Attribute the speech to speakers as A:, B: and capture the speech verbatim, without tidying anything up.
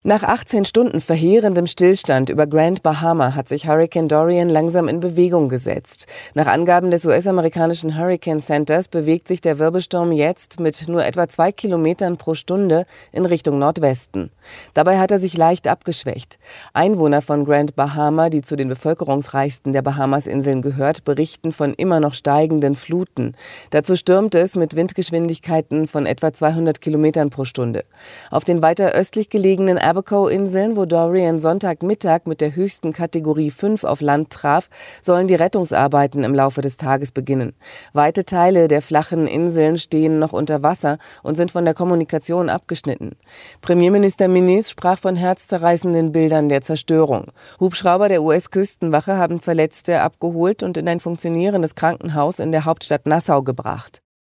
A: Nach achtzehn Stunden verheerendem Stillstand über Grand Bahama hat sich Hurrikan Dorian langsam in Bewegung gesetzt. Nach Angaben des U S-amerikanischen Hurricane Centers bewegt sich der Wirbelsturm jetzt mit nur etwa zwei Kilometern pro Stunde in Richtung Nordwesten. Dabei hat er sich leicht abgeschwächt. Einwohner von Grand Bahama, die zu den bevölkerungsreichsten der Bahamasinseln gehört, berichten von immer noch steigenden Fluten. Dazu stürmte es mit Windgeschwindigkeiten von etwa zweihundert Kilometern pro Stunde. Auf den weiter östlich gelegenen Abaco-Inseln, wo Dorian Sonntagmittag mit der höchsten Kategorie fünf auf Land traf, sollen die Rettungsarbeiten im Laufe des Tages beginnen. Weite Teile der flachen Inseln stehen noch unter Wasser und sind von der Kommunikation abgeschnitten. Premierminister Menes sprach von herzzerreißenden Bildern der Zerstörung. Hubschrauber der U S-Küstenwache haben Verletzte abgeholt und in ein funktionierendes Krankenhaus in der Hauptstadt Nassau gebracht.